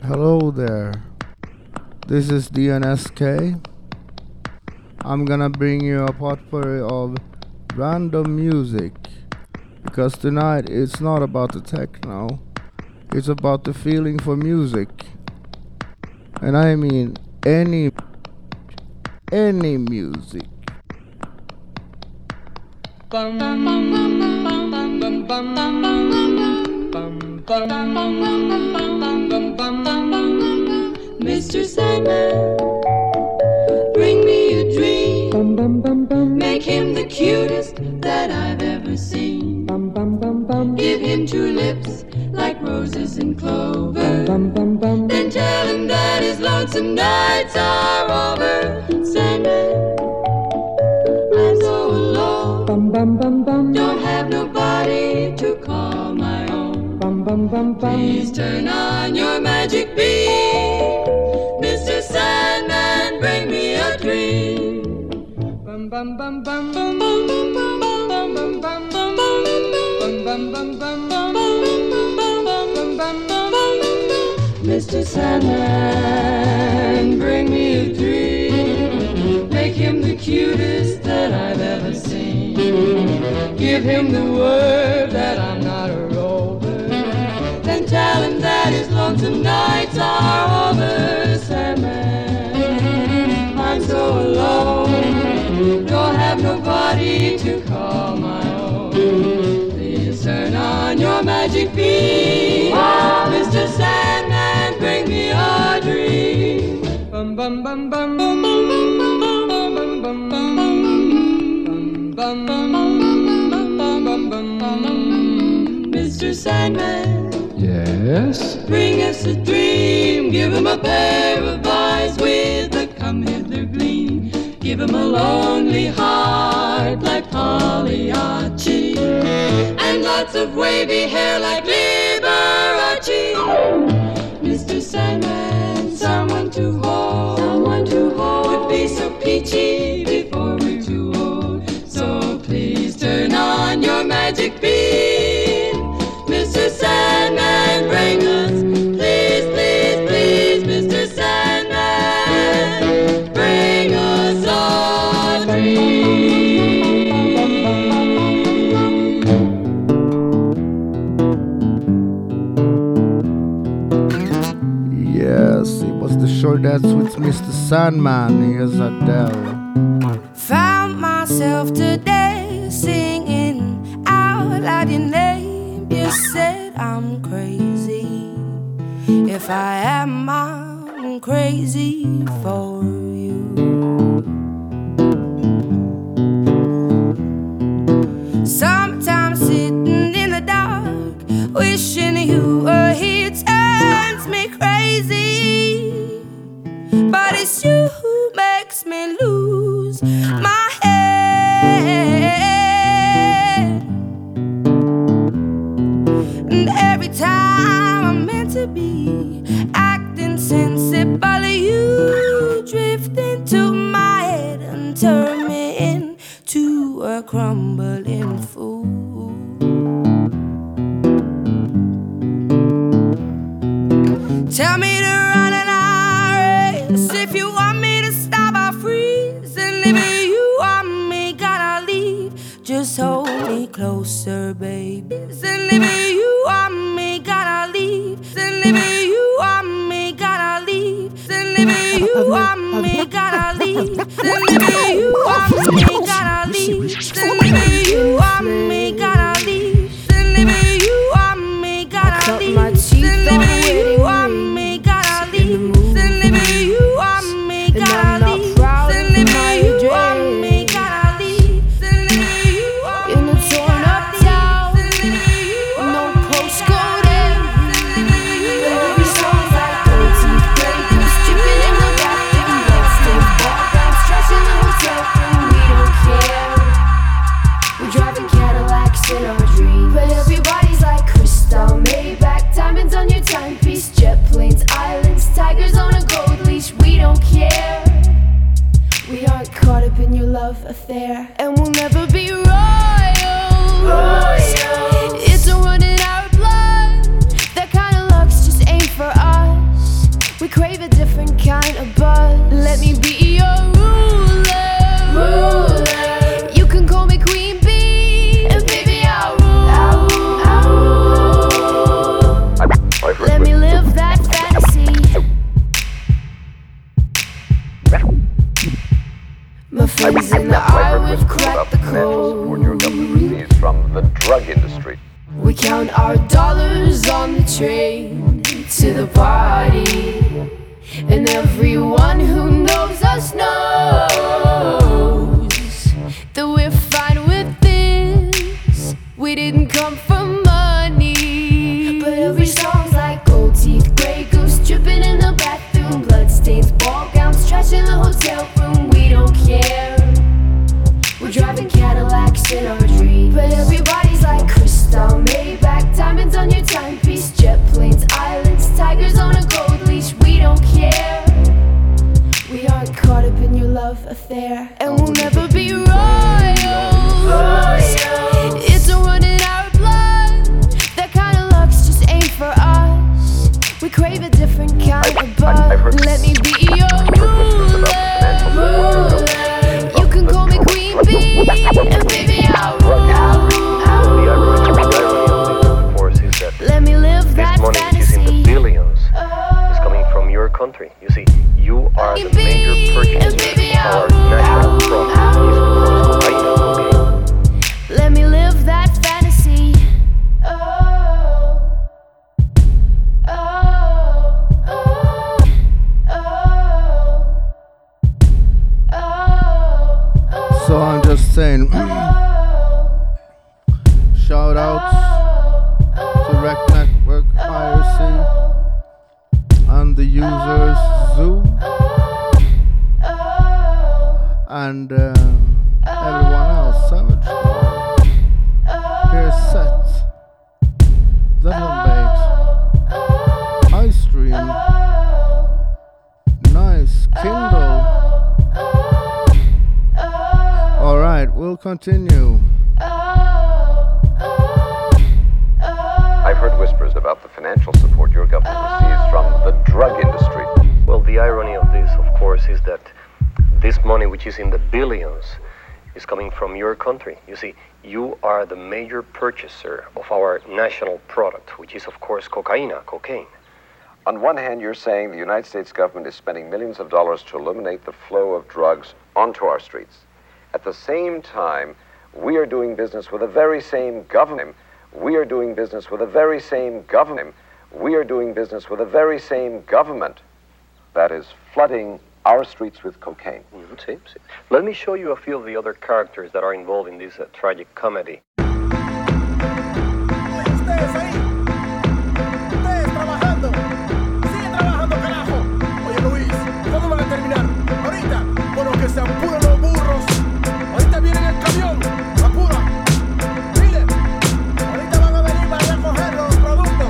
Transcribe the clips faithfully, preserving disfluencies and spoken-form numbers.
Hello there. This is D N S K. I'm gonna bring you a potpourri of random music. Because tonight it's not about the techno. It's about the feeling for music. And I mean any any music. Bum, bum, bum, bum, bum, bum, bum, bum, bum, Mister Sandman, bring me a dream. Bum, bum, bum, bum. Make him the cutest that I've ever seen. Bum, bum, bum, bum. Give him two lips like roses and clover. Bum, bum, bum. Then tell him that his lonesome nights are over. Sandman, I'm so alone. Bum, bum, bum, bum. Don't have nobody to call my own. Bum, bum, bum, bum. Please turn on your magic beam. Mister Sandman, bring me a dream. Bum, bum, bum, bum, bum, bum, bum, bum, bum, bum, bum, bum, bum, bum, bum, bum. Mister Sandman, bring me a dream. Make him the cutest that I've ever seen. Give him the word that I'm not a rover. Then tell him that his lonesome nights are over. Sandman, I'm so alone. Don't have nobody to call my own. Please turn on your magic beam. Mister Sandman, bring me a dream. Bum bum bum bum bum bum bum bum bum bum bum bum bum. Mister Sandman, yes? Bring us a dream. Give him a pair of eyes with a come hither gleam. Give him a lonely heart like Pagliacci, and lots of wavy hair like Liberace. Mister Sandman, someone to hold, someone to hold would be so peachy before we're too old. So please turn on your magic beam. Mister Sandman, bring us, please, please, please, Mister Sandman, bring us a dream. Yes, it was the short dance with Mister Sandman. Here's Adele. Found myself today singing out loud your name. You said I'm crazy. If I am, I'm crazy for you. Sometimes sitting in the dark, wishing you were here turns me crazy. But it's you who makes me lose my head. And every time I'm meant to be acting sensible, you drift into my head and turn me into a crumbling fool. Tell me to run and I race. If you want me to stop, I'll freeze. And if you want me, gotta leave. Just hold me closer, baby. And if you want me, gotta leave. And if you want me, gotta leave. And if you want me, gotta leave. And if you want me, gotta leave. And if you want me, gotta leave. And if you want me, gotta leave. And if you want me, gotta leave. And if you want me, gotta leave. And if you want me, gotta leave. And if you want me, in a torn up town, no postcode in. Every song's like old teeth breakers, dripping in the bathroom, bloodstained backgrounds, trash in the hotel room. We don't care. We're driving Cadillacs in our dreams, but everybody's like crystal, Maybach, diamonds on your timepiece, jet planes, islands, tigers on a gold leash. We don't care. We aren't caught up in your love affair, and we'll never be royals. Royals. It's a run in our blood. That kind of luck's just ain't for us. We crave a different kind of buzz. Let me be your ruler. Ruler. You can call me Queen Bee, and baby I'll rule. I'll rule. I'll rule. Let me live that fantasy. My friends in the art, we've cracked the code. Your government receives from the drug industry. We count our dollars on the train to the party, and everyone who knows us knows that we're fine with this. We didn't come for money, but every song's like gold teeth, Grey Goose dripping in the bathroom, bloodstains, ball gowns, trash in the hotel room. We don't care. We're driving Cadillacs in our dreams, but everybody's like crystal, Maybach, diamonds on your timepiece, jet planes, islands, tigers on a gold leash. We don't care. We aren't caught up in your love affair, and we'll never be royals. Royals. It's a run in our blood. That kind of luck's just ain't for us. We crave a different kind of buzz. Let me be your ruler. Ruler. You can call me Queen Bee, and baby I'll rule. Of course, is that let me live that this money, fantasy. which is in the billions, is coming from your country. You see, you are the major purchaser of our national product. Let me live that fantasy. Oh, oh, oh, oh, oh. So I'm just saying, shout outs to Rec Network, Piracy, and the users Zoo, and uh, everyone else, Savage Dog, Pierce Set, Devon Bait, High Stream, Nice, Kindle. Alright, we'll continue. I've heard whispers about the financial support your government receives from the drug industry. Well, the irony of this, of course, is that this money, which is in the billions, is coming from your country. You see, you are the major purchaser of our national product, which is, of course, cocaine, cocaine. On one hand, you're saying the United States government is spending millions of dollars to eliminate the flow of drugs onto our streets. At the same time, we are doing business with the very same government. We are doing business with the very same government. We are doing business with the very same government that is flooding our streets with cocaine. Mm-hmm. See, see. Let me show you a few of the other characters that are involved in this uh, tragic comedy. Ustedes ahí, ustedes trabajando, sigue trabajando, carajo. Oye, Luis, ¿cuándo van a terminar? Ahorita, bueno, que se apuren los burros. Ahorita viene el camión, apura. Dile, ahorita van a venir para recoger los productos.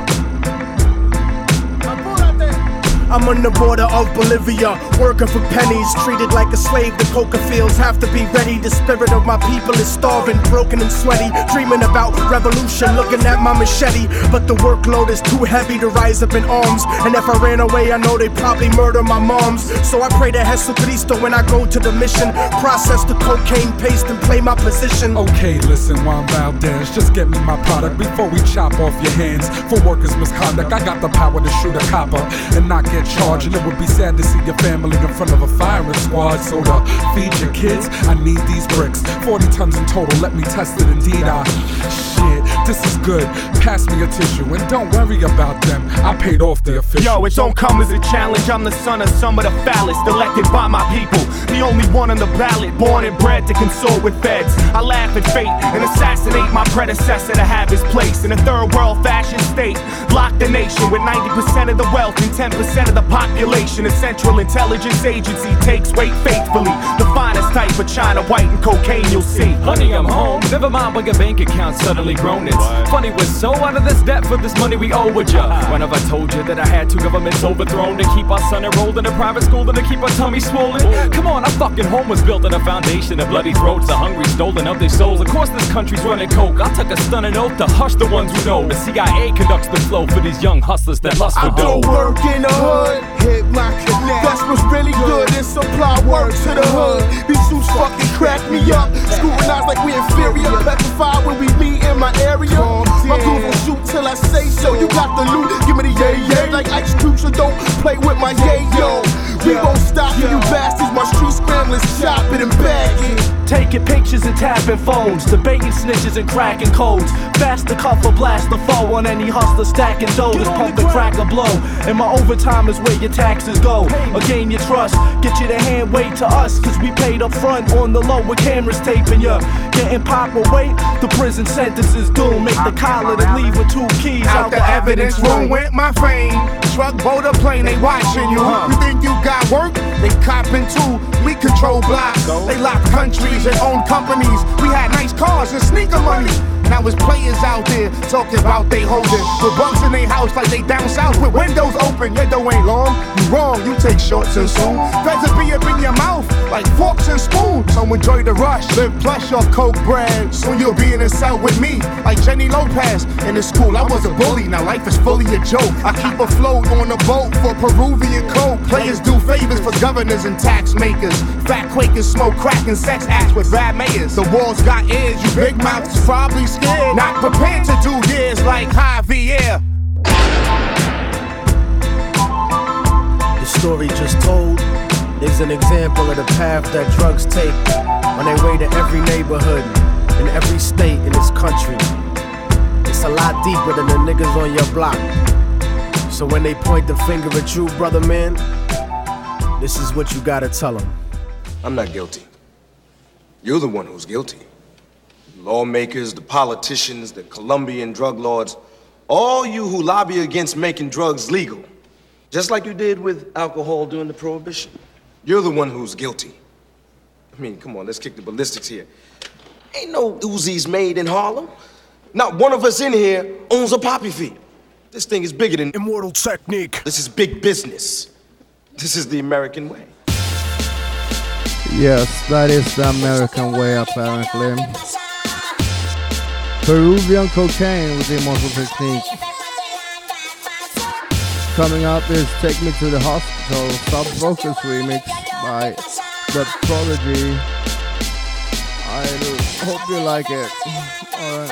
Apúrate. I'm on the border of Bolivia, working for pennies, treated like a slave. The coca fields have to be ready. The spirit of my people is starving, broken and sweaty, dreaming about revolution, looking at my machete. But the workload is too heavy to rise up in arms, and if I ran away, I know they'd probably murder my moms. So I pray to Jesucristo when I go to the mission, process the cocaine paste and play my position. Okay, listen, Juan Valdez, just get me my product before we chop off your hands for workers' misconduct. I got the power to shoot a copper and not get charged, and it would be sad to see your family in front of a firing squad. So to feed your kids, I need these bricks, forty tons in total, let me test it. Indeed, I shit, this is good, pass me a tissue, and don't worry about them, I paid off the official. Yo, it don't come as a challenge. I'm the son of some of the foulest, elected by my people, the only one on the ballot, born and bred to consort with feds. I laugh at fate and assassinate my predecessor to have his place in a third world fashion state. Lock the nation with ninety percent of the wealth and ten percent of the population. A Central Intelligence Agency takes weight faithfully, the finest type of China white and cocaine you'll see. Honey, I'm home. Never mind when your bank account suddenly barely grown. It's funny, we're so out of this debt for this money we owe with ya. When have I told you that I had two governments overthrown to keep our son enrolled in a private school than to keep our tummy swollen? Come on, our fucking home was built on a foundation of bloody throats, the hungry stolen of their souls. Of course this country's running coke. I took a stunning oath to hush the ones who know. The C I A conducts the flow for these young hustlers that lust for dough. I do work in the hood, hit my connect. That's what's really good, and supply work to the hood. These suits fucking crack me up, scrutinized like we inferior, petrified when we meet in my area. My groove will shoot till I say so. You got the loot, give me the yay yay like Ice Cube, so don't play with my yay yo. We won't stop for you bastards, my street scramblers chop it and bag it. Taking pictures and tapping phones, debating snitches and cracking codes. Fast to cuff or blast the foe on any hustler stacking dough. Just pump the crack or blow. And my overtime is where your taxes go. Or gain your trust, get you to hand wait to us. Cause we paid up front on the low with cameras taping ya. Getting pop or wait, the prison sentence is doomed. Make the collar to leave with two keys out, out the, the evidence room went my fame. Truck, boat, or plane, they watching you. You think you got work? They copping too. We control blocks. They lock countries and own companies. We had nice cars and sneaker money. Now it's players out there talking about they holding with bugs in their house like they down south with windows open. Your dough ain't long, you wrong, you take shorts and soon. Feds will be up in your mouth like forks and spoons. So enjoy the rush, live plush off coke bread. Soon you'll be in the cell with me like Jenny Lopez. In the school I was a bully, now life is fully a joke. I keep afloat on a boat for Peruvian coke. Players do favors for governors and tax makers. Fat Quakers smoke crack and sex acts with bad mayors. The walls got ears, you big mouths probably scared, not prepared to do years like Javier. The story just told is an example of the path that drugs take on their way to every neighborhood in every state in this country. It's a lot deeper than the niggas on your block. So when they point the finger at you, brother man, this is what you gotta tell them. I'm not guilty. You're the one who's guilty. Lawmakers, the politicians, the Colombian drug lords, all you who lobby against making drugs legal, just like you did with alcohol during the Prohibition. You're the one who's guilty. I mean, come on, let's kick the ballistics here. Ain't no Uzis made in Harlem. Not one of us in here owns a poppy field. This thing is bigger than Immortal Technique. This is big business. This is the American way. Yes, that is the American way apparently. Peruvian cocaine with Immortal Technique. Coming up is Take Me to the Hospital, Sub Vocals remix by The Prodigy. I hope you like it. Alright.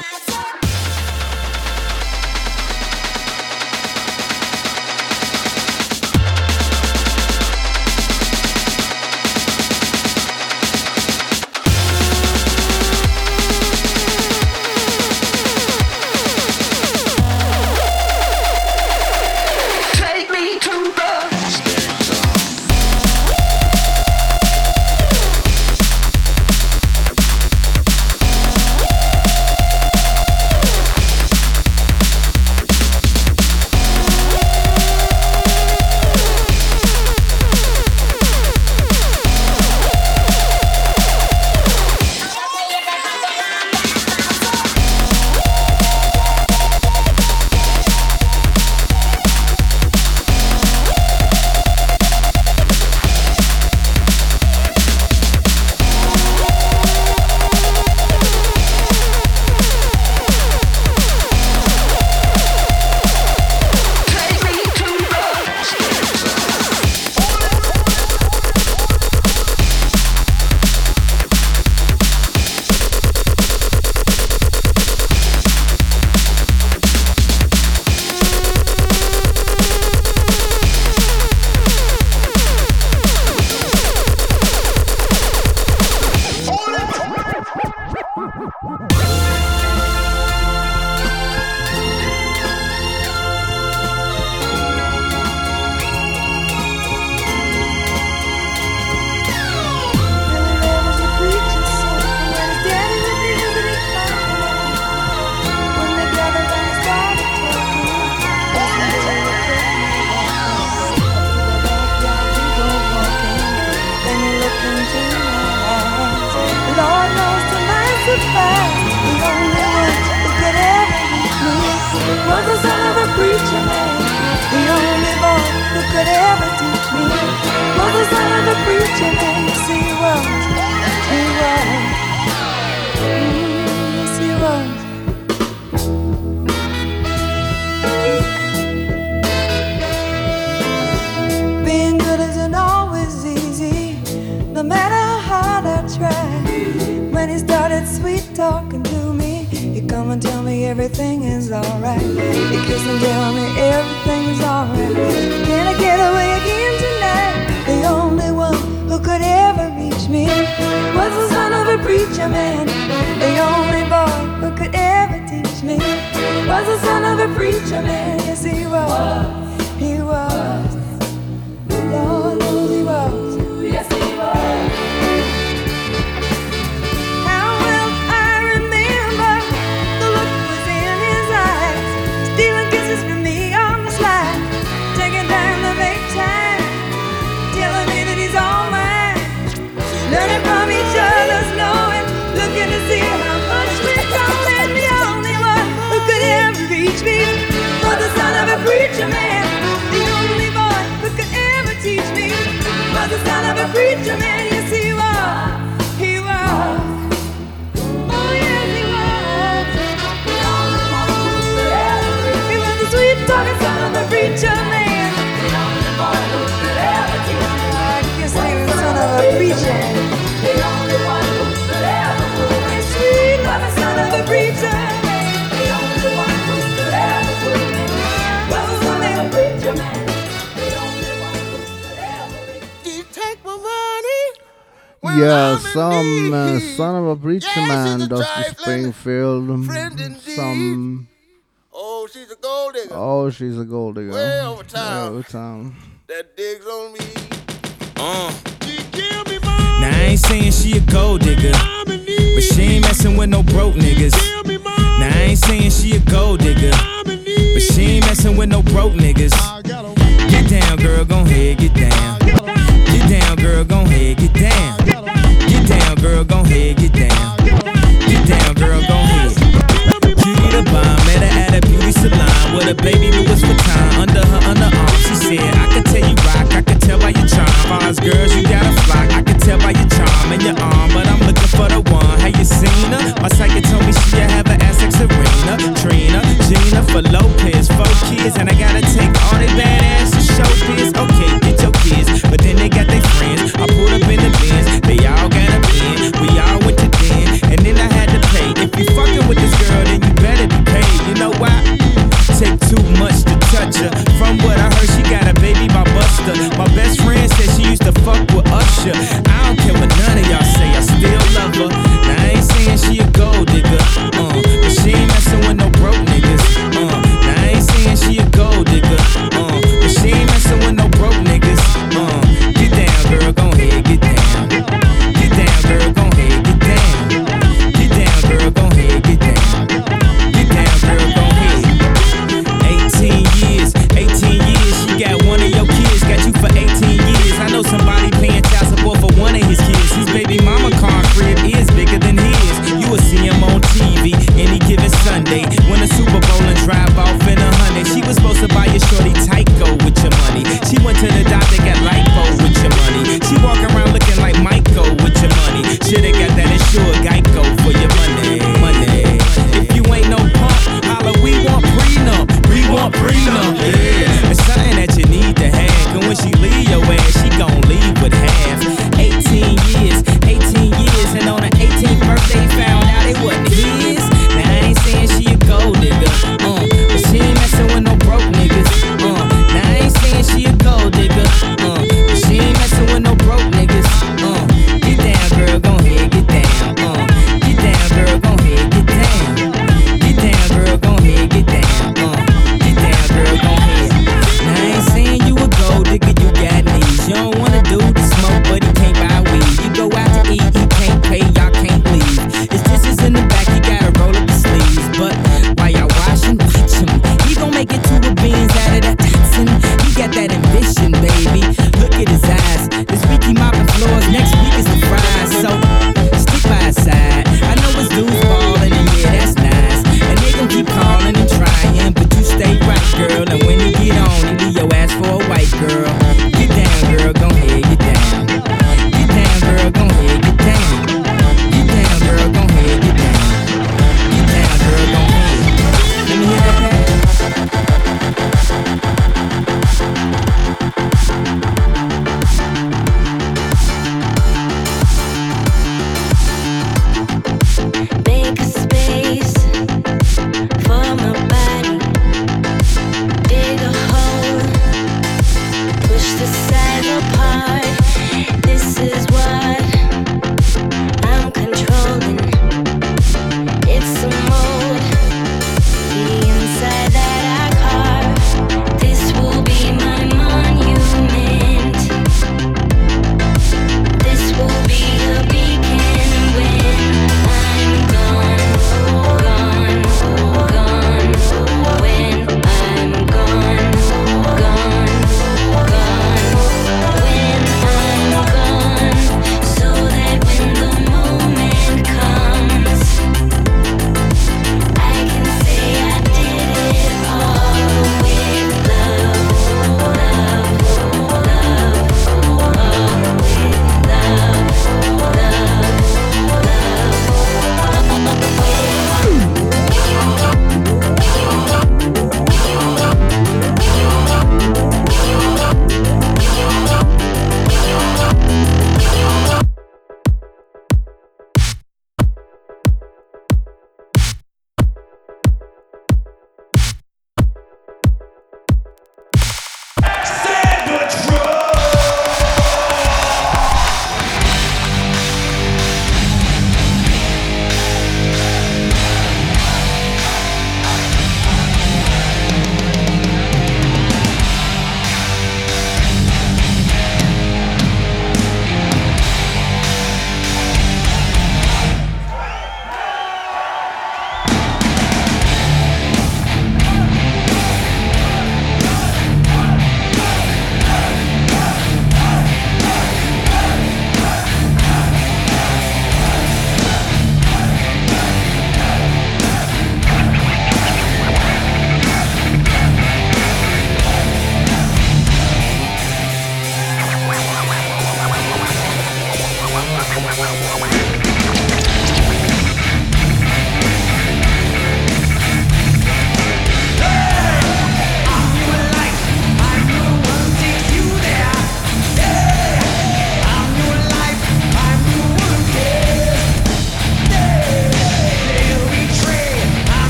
was the son of a preacher man. The only boy who could ever teach me was the son of a preacher man. Yes, he was, he was, mm, yes, he was. Being good isn't always easy, no matter how hard I try. When he started sweet talking to me, he'd come and tell me everything is alright. He'd kiss and tell me everything is alright. Can I get away again tonight? The only one who could ever reach me was the son of a preacher man. The only boy who could ever teach me was the son of a preacher man. Yes, he was, he was. Lord knows he was. Yes, he was. How well I remember the look was in his eyes, stealing kisses from me on the slide, taking time to make time, telling me that he's all mine, learning from each other's knowing, looking to see how much we're growing. The only one who could ever reach me was the son of a preacher man. The only boy who could ever teach me was the son of a preacher man. Yes, he was, he was. Oh, yes, he was. The only one who could ever reach me. He was the sweet talking son of a preacher man. The only boy who could ever teach me. I guess he was the son of a preacher. The only one who could ever put me sweet was the son of a preacher man. The only one who could ever put me was the son of a preacher man. Yeah, some uh, son of a preacher man, Dusty Springfield. Some. Oh, she's a gold digger. Oh, she's a gold digger. Way over town. Way over town. That digs on me. Uh. Now I ain't saying she a gold digger, but she ain't messing with no broke niggas. Now I ain't saying she a gold digger, but she ain't messing with no broke niggas. Get down, girl, gon' head, get down. Get down, girl, gon' head, get down. Get down, girl, gon' head, get down. Get down, girl, gon' head. Cutie the bomb, met her at a beauty salon with a baby Louis Vuitton under her underarm. She said, I can tell you rock, I can tell by your charm. Fars girls, you got a flock, I can tell by your charm and your arm, but I'm looking for the one. Have you seen her? My psychic told me she have an ass like Serena, Trina, Gina for Lopez, four kids, and I gotta take all they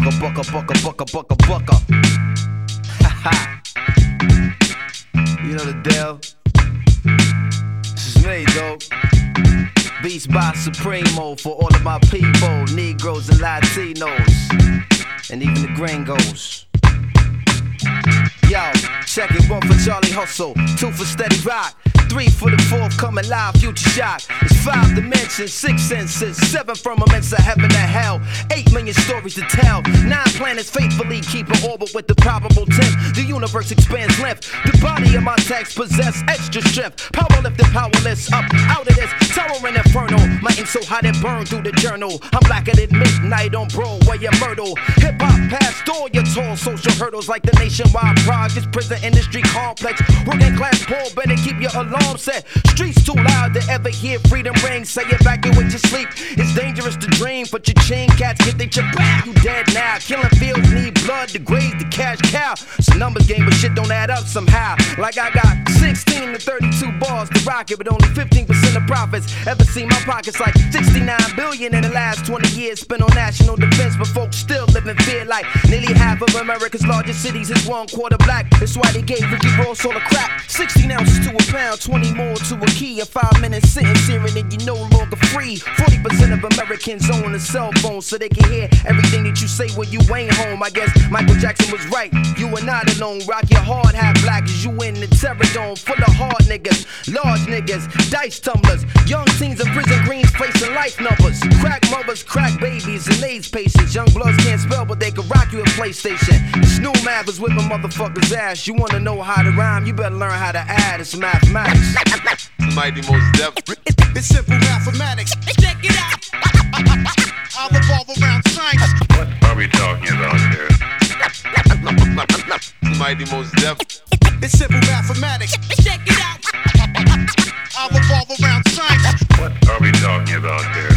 bucka, bucka, bucka, bucka, bucka, bucka. Ha ha. You know the deal. This is me, though. Beats by Supremo for all of my people, Negroes and Latinos, and even the gringos. Yo, check it, one for Charlie Hustle, two for Steady Rock, three for the fourth coming live, Future Shock. It's five dimensions, six senses, seven firmaments of heaven and hell, eight million stories to tell, nine planets faithfully keep an orbit with the probable tenth. The universe expands length, the body of my text possess extra strength. Power lifted, powerless, up out of this tower and inferno. My ink so hot it burned through the journal. I'm blacker than midnight on Broadway and Myrtle. Hip hop past all your tall social hurdles like the nationwide projects, prison industry complex. Working class poor, better keep your alarm set. Streets too loud to ever hear freedom ring. Say evacuate your sleep. It's dangerous to dream, but your chain cats get they chip back. You dead now. Killing fields need blood to graze the cash cow. It's a numbers game, but shit don't add up somehow. Like I got sixteen to thirty-two bars to rock it, but only fifteen percent of profits. Ever seen my pockets like sixty-nine billion in the last twenty years spent on national defense, but folks still live in fear like nearly half of America's largest cities is one quarter black. That's why they gave Ricky Ross all the crap. sixteen ounces to a pound, twenty more to a key. A five minute sentence hearing and you're no longer free. forty percent of Americans own a cell phone so they can hear everything that you say when you ain't home. I guess Michael Jackson was right. You are not alone. Rock your hard hat black as you in the terror dome. Full of hard niggas, large niggas, dice tumblers. Young teens of prison greens facing life numbers. Crack mothers, crack babies, and AIDS patients. Young bloods can't spell, but they can rock you a PlayStation. Snoop Math is whipping motherfuckers' ass. You wanna know how to rhyme? You better learn how to add. It's mathematics. Mighty Most Def. It's simple mathematics. Check it out. I'll revolve around science. What are we talking about here? Mighty Most Def. It's simple mathematics. Check it out. I'll revolve around science. What are we talking about here?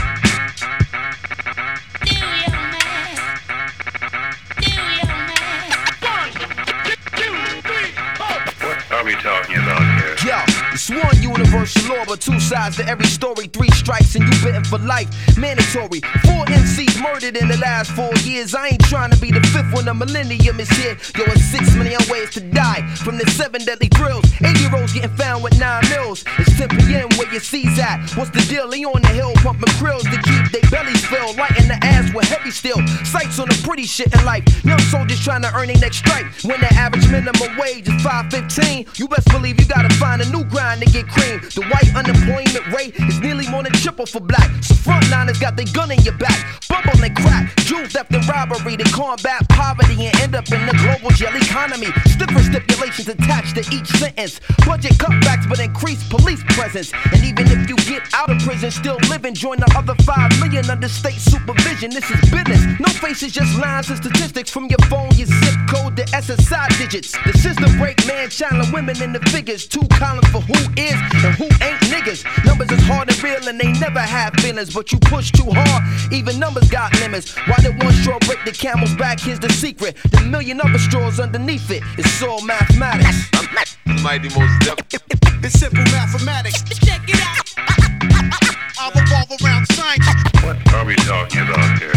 What are we talking about here? Yo, it's one universal law, but two sides to every story. Three strikes and you bitten for life. Mandatory. Four M Cs murdered in the last four years. I ain't trying to be the fifth when the millennium is here. Yo, it's six million ways to die from the seven deadly thrills. Eighty-year-olds getting found with nine mils. It's ten P M where your C's at. What's the deal? They on the hill pumping krills to keep their bellies filled. Lighting the ass with heavy steel. Sights on the pretty shit in life. Young soldiers trying to earn their next strike. When the average minimum wage is five fifteen, you best believe you gotta find a new grind to get cream. The white unemployment rate is nearly more than triple for black. So frontliners got their gun in your back. Bubble and crack, jewel theft and robbery to combat poverty and end up in the global jail economy. Stiffer stipulations attached to each sentence. Budget cutbacks but increased police presence. And even if you get out of prison, still living, join the other five million under state supervision. This is business. No faces, just lines and statistics from your phone, your zip code, the S S I digits. The system break man, channeling women in the figures. Two columns for who is and who ain't niggas. Numbers is hard and real and they never have feelings, but you push too hard, even numbers got limits. Why did one straw break the camel's back? Here's the secret. The million other straws underneath it. It's all mathematics. Mighty Most Def. It's simple mathematics. Check it out. I'll revolve around science. What are we talking about here?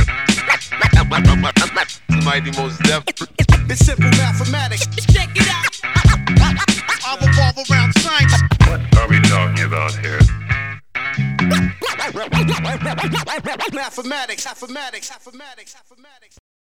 Mighty Most Def. It's simple mathematics. Check it out. I'll revolve around science. What are we talking about here? Mathematics, mathematics, mathematics, mathematics.